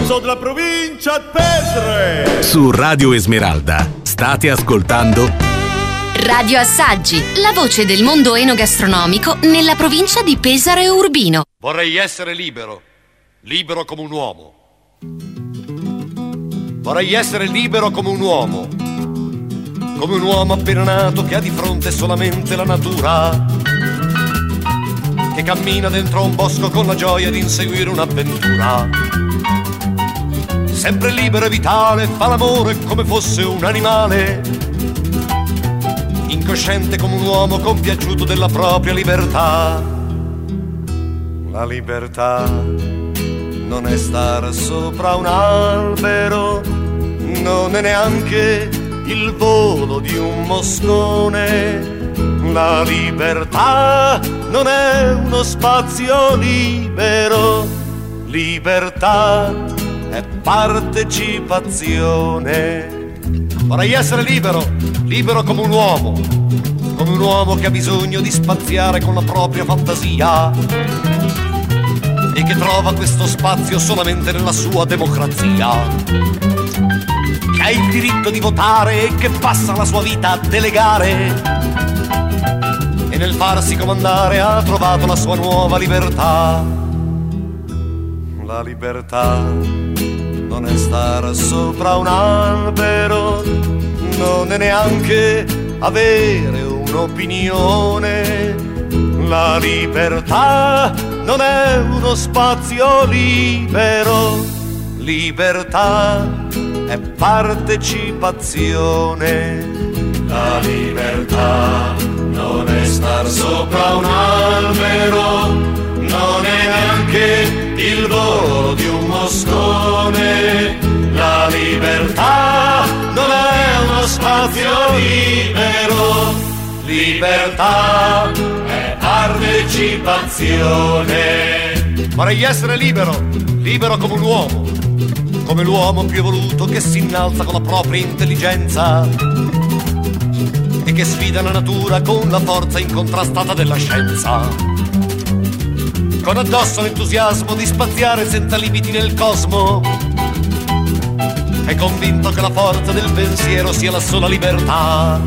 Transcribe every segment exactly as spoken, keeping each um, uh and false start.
So della provincia di Pestre. Su Radio Esmeralda state ascoltando Radio Assaggi, la voce del mondo enogastronomico nella provincia di Pesaro e Urbino. Vorrei essere libero, libero come un uomo. Vorrei essere libero come un uomo, come un uomo appena nato che ha di fronte solamente la natura, che cammina dentro un bosco con la gioia di inseguire un'avventura. Sempre libero e vitale, fa l'amore come fosse un animale, incosciente come un uomo compiaciuto della propria libertà. La libertà non è stare sopra un albero, non è neanche il volo di un moscone. La libertà non è uno spazio libero, libertà è partecipazione. Vorrei essere libero, libero come un uomo, come un uomo che ha bisogno di spaziare con la propria fantasia e che trova questo spazio solamente nella sua democrazia, che ha il diritto di votare e che passa la sua vita a delegare, e nel farsi comandare ha trovato la sua nuova libertà. La libertà non è stare sopra un albero, non è neanche avere un'opinione. La libertà non è uno spazio libero, libertà è partecipazione. La libertà non è star sopra un albero, non è neanche il volo di un moscone. La libertà non è uno spazio libero, libertà è partecipazione. Vorrei essere libero, libero come un uomo, come l'uomo più evoluto che si innalza con la propria intelligenza e che sfida la natura con la forza incontrastata della scienza, con addosso l'entusiasmo di spaziare senza limiti nel cosmo, è convinto che la forza del pensiero sia la sola libertà.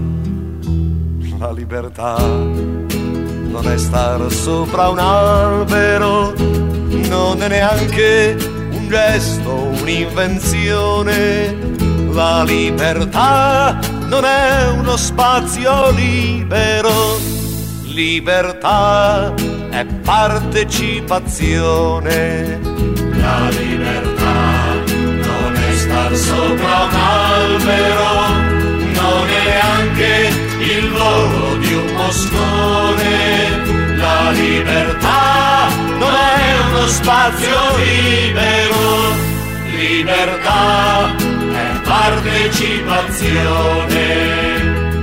La libertà non è stare sopra un albero, non è neanche un gesto, un'invenzione. La libertà non è uno spazio libero, libertà è partecipazione. La libertà non è star sopra un albero, non è neanche il volo di un moscone. La libertà non è uno spazio libero, libertà è partecipazione.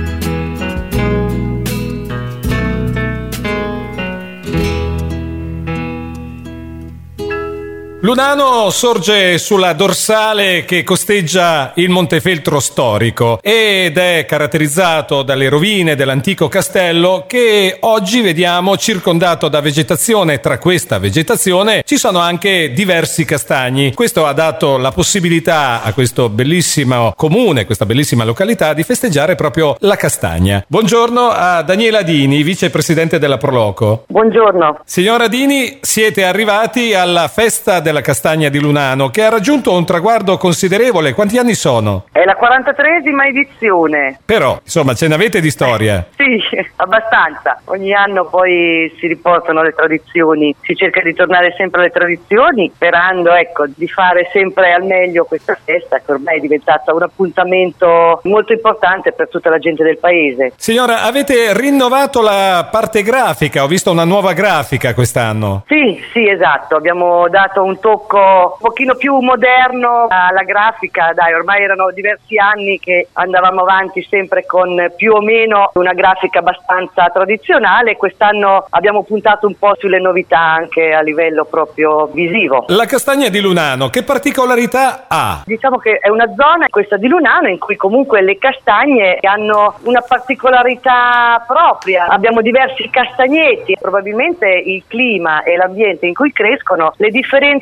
Lunano sorge sulla dorsale che costeggia il Montefeltro storico ed è caratterizzato dalle rovine dell'antico castello che oggi vediamo circondato da vegetazione. Tra questa vegetazione ci sono anche diversi castagni. Questo ha dato la possibilità a questo bellissimo comune, questa bellissima località, di festeggiare proprio la castagna. Buongiorno a Daniela Dini, vicepresidente della Proloco. Buongiorno. Signora Dini, siete arrivati alla festa della castagna di Lunano che ha raggiunto un traguardo considerevole. Quanti anni sono? È la quarantatreesima edizione. Però, insomma, ce n'avete di storia? Sì, abbastanza. Ogni anno poi si riportano le tradizioni, si cerca di tornare sempre alle tradizioni, sperando, ecco, di fare sempre al meglio questa festa che ormai è diventata un appuntamento molto importante per tutta la gente del paese. Signora, avete rinnovato la parte grafica, ho visto una nuova grafica quest'anno. Sì, sì, esatto, abbiamo dato un tocco un pochino più moderno alla grafica. Dai, ormai erano diversi anni che andavamo avanti sempre con più o meno una grafica abbastanza tradizionale. Quest'anno abbiamo puntato un po' sulle novità anche a livello proprio visivo. La castagna di Lunano che particolarità ha? Diciamo che è una zona, questa di Lunano, in cui comunque le castagne hanno una particolarità propria. Abbiamo diversi castagneti, probabilmente il clima e l'ambiente in cui crescono, le differenze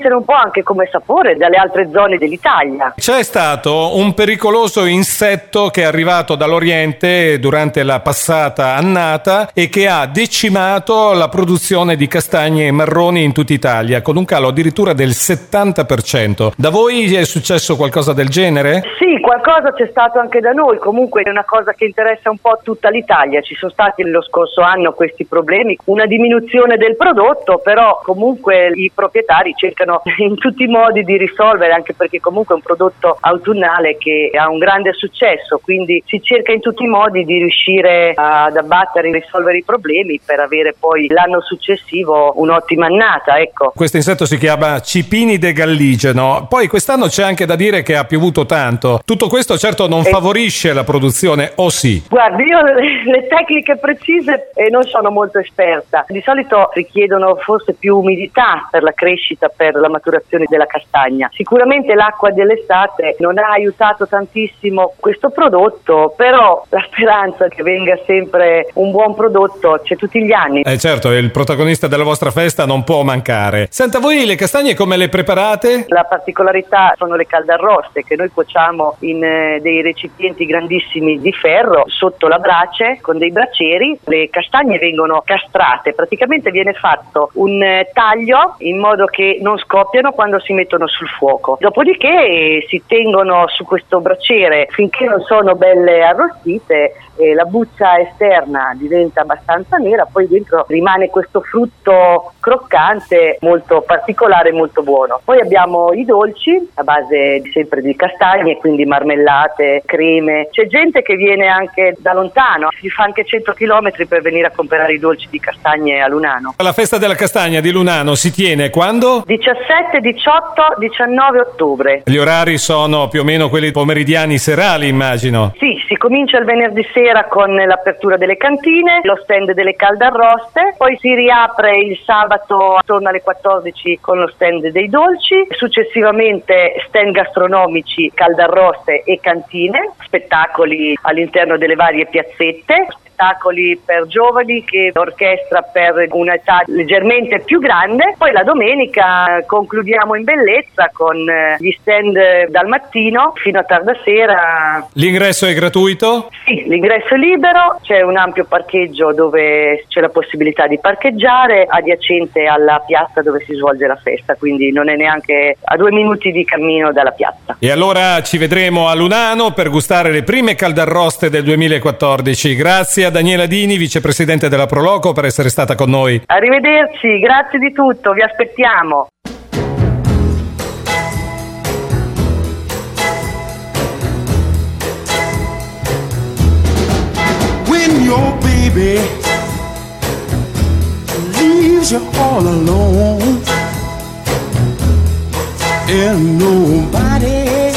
essere un po' anche come sapore dalle altre zone dell'Italia. C'è stato un pericoloso insetto che è arrivato dall'Oriente durante la passata annata e che ha decimato la produzione di castagne marroni in tutta Italia, con un calo addirittura del settanta per cento. Da voi è successo qualcosa del genere? Sì, qualcosa c'è stato anche da noi, comunque è una cosa che interessa un po' tutta l'Italia. Ci sono stati lo scorso anno questi problemi, una diminuzione del prodotto, però comunque i proprietari cercano in tutti i modi di risolvere, anche perché comunque è un prodotto autunnale che ha un grande successo, quindi si cerca in tutti i modi di riuscire ad abbattere e risolvere i problemi per avere poi l'anno successivo un'ottima annata, ecco. Questo insetto si chiama Cipinide galligeno. Poi quest'anno c'è anche da dire che ha piovuto tanto. Tutto questo certo non e... favorisce la produzione, o sì? Guardi, io le tecniche precise eh, non sono molto esperta. Di solito richiedono forse più umidità per la crescita, per la maturazione della castagna. Sicuramente l'acqua dell'estate non ha aiutato tantissimo questo prodotto, però la speranza che venga sempre un buon prodotto c'è tutti gli anni. Eh certo, il protagonista della vostra festa non può mancare. Senta, voi le castagne come le preparate? La particolarità sono le caldarroste che noi cuociamo in eh, dei recipienti grandissimi di ferro sotto la brace con dei bracieri. Le castagne vengono castrate, praticamente viene fatto un eh, taglio in modo che non scoppiano quando si mettono sul fuoco. Dopodiché eh, si tengono su questo braciere finché non sono belle arrostite. E la buccia esterna diventa abbastanza nera, poi dentro rimane questo frutto croccante molto particolare e molto buono. Poi abbiamo i dolci a base sempre di castagne, quindi marmellate, creme. C'è gente che viene anche da lontano, si fa anche cento chilometri per venire a comprare i dolci di castagne a Lunano. La festa della castagna di Lunano si tiene quando? diciassette, diciotto, diciannove ottobre. Gli orari sono più o meno quelli pomeridiani serali, immagino. Sì, si comincia il venerdì sera con l'apertura delle cantine, lo stand delle caldarroste, poi si riapre il sabato attorno alle quattordici con lo stand dei dolci, successivamente stand gastronomici, caldarroste e cantine, spettacoli all'interno delle varie piazzette, spettacoli per giovani che orchestra per un'età leggermente più grande. Poi la domenica concludiamo in bellezza con gli stand dal mattino fino a tarda sera. L'ingresso è gratuito? Sì, l'ingresso è libero, c'è un ampio parcheggio dove c'è la possibilità di parcheggiare adiacente alla piazza dove si svolge la festa, quindi non è neanche a due minuti di cammino dalla piazza. E allora ci vedremo a Lunano per gustare le prime caldarroste del duemilaquattordici. Grazie a Daniela Dini, vicepresidente della Proloco, per essere stata con noi. Arrivederci, grazie di tutto, vi aspettiamo. When your baby leaves you all alone and nobody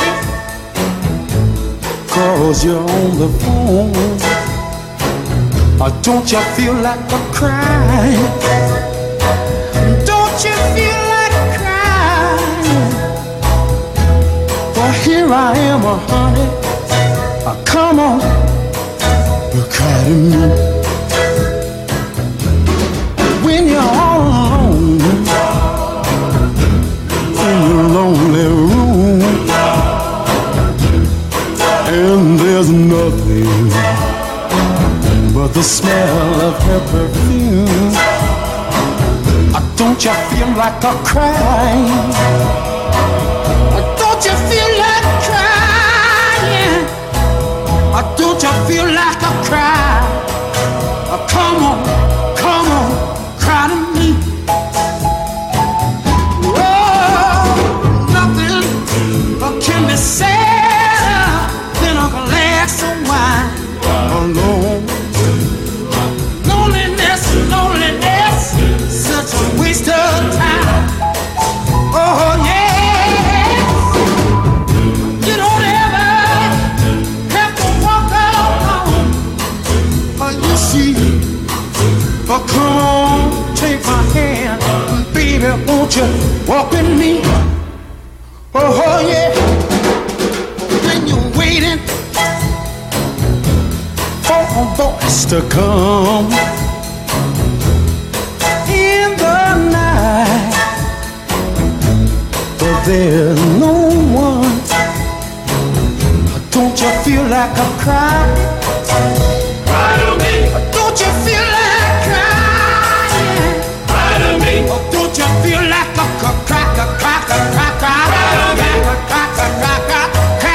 calls you on the phone, or don't you feel like a crying? Don't you feel like crying? For here I am, oh honey, oh, come on, you cry to me. When you're all alone in your lonely room, and there's nothing but the smell of her perfume, don't you feel like a crying? Don't you feel like crying? Don't you feel like a cry? Come on, come on, cry to me. Oh, nothing can be said than a glass of wine alone. Waste of time. Oh yeah. You don't ever have to walk alone. Oh, you see. Oh, come on, take my hand, baby, won't you walk with me? Oh, oh yeah. When you're waiting for a voice to come there's no one. Don't you feel like a cry? Cry to me. Don't you feel like crying? Cry to me. Don't you feel like a cry, cry, cry, cry, cry, cry, cry, cry, cry, cry, cry,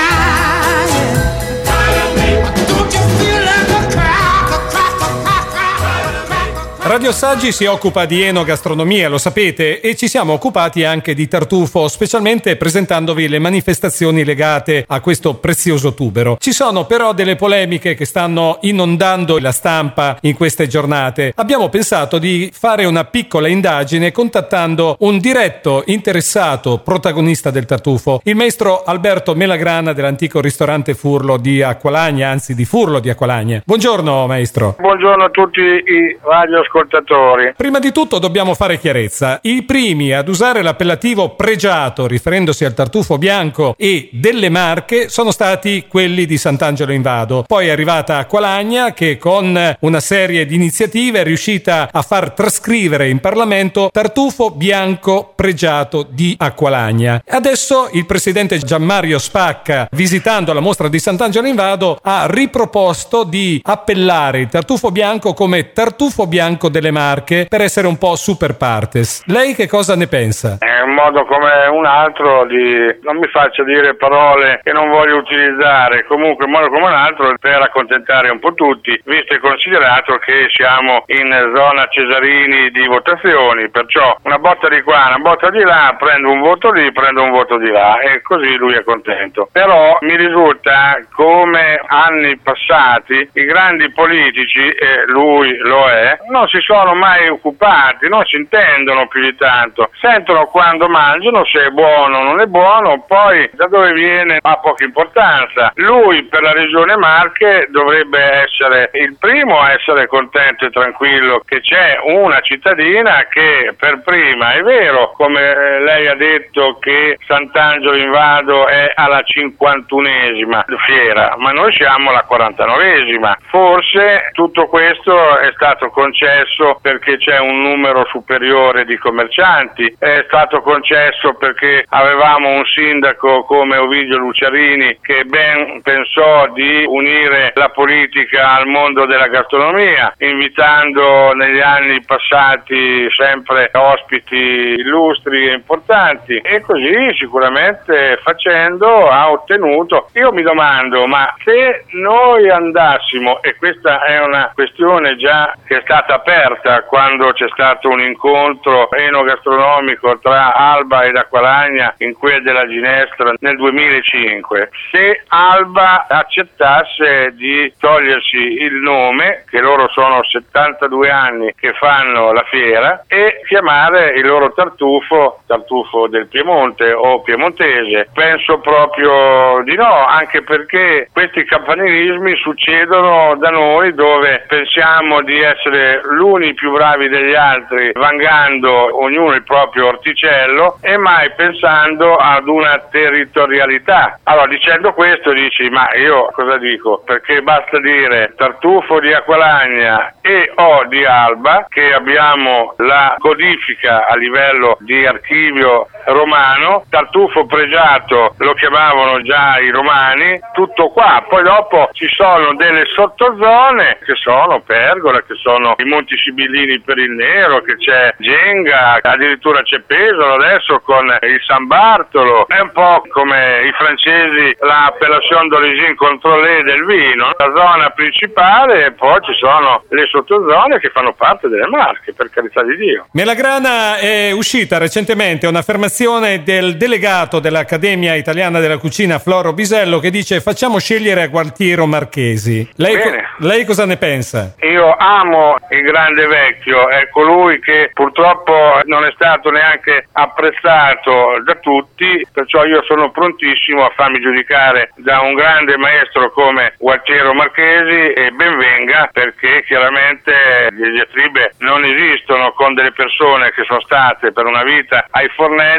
crying? Cry to me. Don't you feel like a cry, cry, cry, cry, cry, cry? Radio Assaggi si occupa di enogastronomia, lo sapete, e ci siamo occupati anche di tartufo, specialmente presentandovi le manifestazioni legate a questo prezioso tubero. Ci sono però delle polemiche che stanno inondando la stampa in queste giornate. Abbiamo pensato di fare una piccola indagine contattando un diretto interessato protagonista del tartufo, il maestro Alberto Melagrana dell'antico ristorante Furlo di Acqualagna, anzi di Furlo di Acqualagna. Buongiorno maestro. Buongiorno a tutti i radioascoltatori. Prima di tutto dobbiamo fare chiarezza. I primi ad usare l'appellativo pregiato riferendosi al tartufo bianco e delle Marche sono stati quelli di Sant'Angelo in Vado. Poi è arrivata Acqualagna che con una serie di iniziative è riuscita a far trascrivere in Parlamento tartufo bianco pregiato di Acqualagna. Adesso il presidente Gianmario Spacca, visitando la mostra di Sant'Angelo in Vado, ha riproposto di appellare il tartufo bianco come tartufo bianco delle Marche per essere un po' super partes. Lei che cosa ne pensa? È un modo come un altro di, non mi faccia dire parole che non voglio utilizzare, comunque un modo come un altro per accontentare un po' tutti, visto e considerato che siamo in zona Cesarini di votazioni, perciò una botta di qua, una botta di là, prendo un voto lì, prendo un voto di là e così lui è contento. Però mi risulta come anni passati i grandi politici, e lui lo è, non si sono mai occupati, non si intendono più di tanto, sentono quando mangiano se è buono o non è buono, poi da dove viene ha poca importanza. Lui per la regione Marche dovrebbe essere il primo a essere contento e tranquillo che c'è una cittadina che per prima, è vero come lei ha detto che Sant'Angelo in Vado è alla cinquantunesima fiera, ma noi siamo alla quarantanovesima. Forse tutto questo è stato concesso perché c'è un numero superiore di commercianti, è stato concesso perché avevamo un sindaco come Ovidio Luciarini che ben pensò di unire la politica al mondo della gastronomia, invitando negli anni passati sempre ospiti illustri e importanti, e così sicuramente facendo ha ottenuto. Io mi domando, ma se noi andassimo, e questa è una questione già che è stata aperta quando c'è stato un incontro enogastronomico tra Alba ed Acqualagna in quel della Ginestra nel duemilacinque, se Alba accettasse di togliersi il nome, che loro sono settantadue anni che fanno la fiera, e chiamare il loro tartufo tartufo del Piemonte o piemontese, penso proprio di no, anche perché questi campanilismi succedono da noi dove pensiamo di essere l'uni più bravi degli altri, vangando ognuno il proprio orticello e mai pensando ad una territorialità. Allora, dicendo questo dici, ma io cosa dico? Perché basta dire tartufo di Acqualagna e o di Alba, che abbiamo la codifica a livello di archivio romano, tartufo pregiato lo chiamavano già i romani, tutto qua. Poi dopo ci sono delle sottozone che sono Pergola, che sono i Monti Sibillini per il Nero, che c'è Genga, addirittura c'è Pesaro adesso con il San Bartolo. È un po' come i francesi la appellation d'origine contrôlée del vino, la zona principale, e poi ci sono le sottozone che fanno parte delle Marche, per carità di Dio. Melagrana, è uscita recentemente un'affermazione del delegato dell'Accademia Italiana della Cucina Floro Bisello che dice: facciamo scegliere a Gualtiero Marchesi. Lei, co- lei cosa ne pensa? Io amo il grande vecchio, è colui che purtroppo non è stato neanche apprezzato da tutti, perciò io sono prontissimo a farmi giudicare da un grande maestro come Gualtiero Marchesi, e ben venga, perché chiaramente le diatribe non esistono con delle persone che sono state per una vita ai fornelli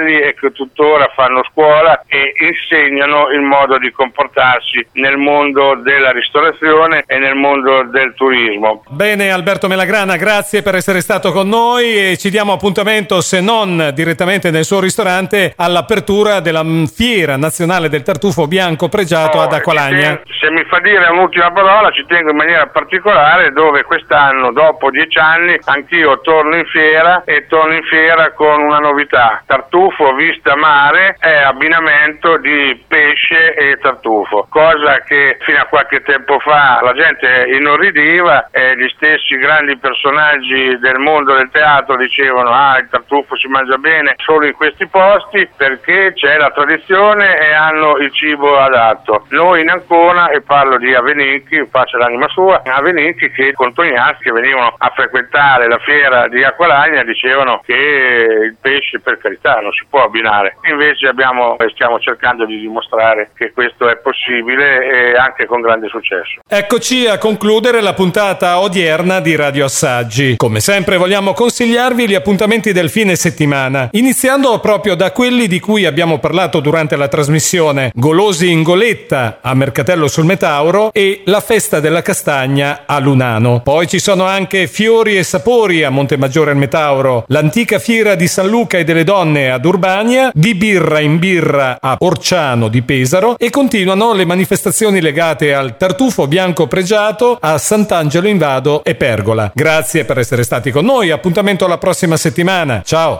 ufficiali e che tuttora fanno scuola e insegnano il modo di comportarsi nel mondo della ristorazione e nel mondo del turismo. Bene, Alberto Melagrana, grazie per essere stato con noi e ci diamo appuntamento, se non direttamente nel suo ristorante, all'apertura della Fiera Nazionale del Tartufo Bianco Pregiato oh, ad Acqualagna. Se mi fa dire un'ultima parola, ci tengo in maniera particolare, dove quest'anno, dopo dieci anni, anch'io torno in fiera e torno in fiera con una novità. Tartufo vista mare è abbinamento di pesce e tartufo, cosa che fino a qualche tempo fa la gente inorridiva e gli stessi grandi personaggi del mondo del teatro dicevano ah, il tartufo si mangia bene solo in questi posti perché c'è la tradizione e hanno il cibo adatto. Noi in Ancona, e parlo di Avenicchi, pace l'anima sua, Avenicchi che con Tognazzi che venivano a frequentare la fiera di Acqualagna dicevano che il pesce per carità non si può abbinare. Invece abbiamo e stiamo cercando di dimostrare che questo è possibile e anche con grande successo. Eccoci a concludere la puntata odierna di Radio Assaggi. Come sempre vogliamo consigliarvi gli appuntamenti del fine settimana, iniziando proprio da quelli di cui abbiamo parlato durante la trasmissione: Golosi in Goletta a Mercatello sul Metauro e la Festa della Castagna a Lunano. Poi ci sono anche Fiori e Sapori a Montemaggiore al Metauro, l'antica fiera di San Luca e delle Donne ad Urbania, di birra in birra a Orciano di Pesaro, e continuano le manifestazioni legate al tartufo bianco pregiato a Sant'Angelo in Vado e Pergola. Grazie per essere stati con noi, appuntamento alla prossima settimana. Ciao!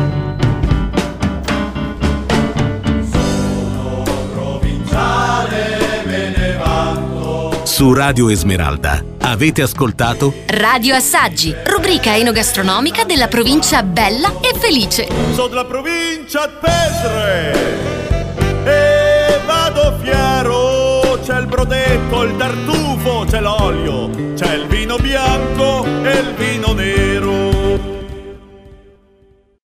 Su Radio Esmeralda avete ascoltato Radio Assaggi, rubrica enogastronomica della provincia bella e felice. Sono della provincia di Pestre e vado fiero, c'è il brodetto, il tartufo, c'è l'olio, c'è il vino bianco e il vino nero.